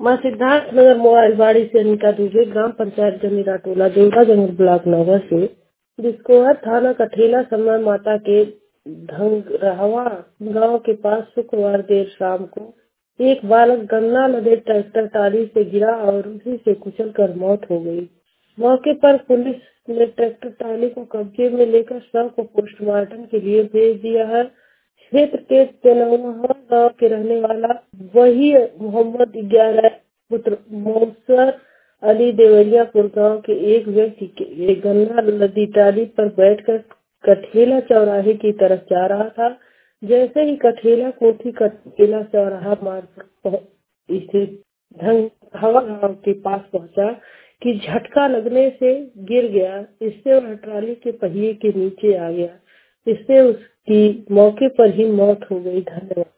मैं सिद्धार्थ नगर मोबाइलबाड़ी से अनीता दूबे, ग्राम पंचायत जमीरा टोला, देवरा जंगल ब्लॉक नगर से बिस्कोहर थाना कठेला समय माता के धंगरहवा गांव के पास शुक्रवार देर शाम को एक बालक गन्ना लदे ट्रैक्टर टाली से गिरा और उसी से कुचलकर मौत हो गई। मौके पर पुलिस ने ट्रैक्टर टाली को कब्जे में लेकर शव को पोस्टमार्टम के लिए भेज दिया है। क्षेत्र के तेलंगा गांव के रहने वाला वही मोहम्मद 11 पुत्र मौसर अली देवरियापुर गांव के एक व्यक्ति के गन्ना नदी टाली पर बैठकर कठेला चौराहे की तरफ जा रहा था। जैसे ही कठेला कोठी कठेला चौराहा मार्ग पर स्थित हवा गांव के पास पहुंचा कि झटका लगने से गिर गया। इससे वह ट्राली के पहिए के नीचे आ गया। इससे उसकी मौके पर ही मौत हो गई। धन्यवाद।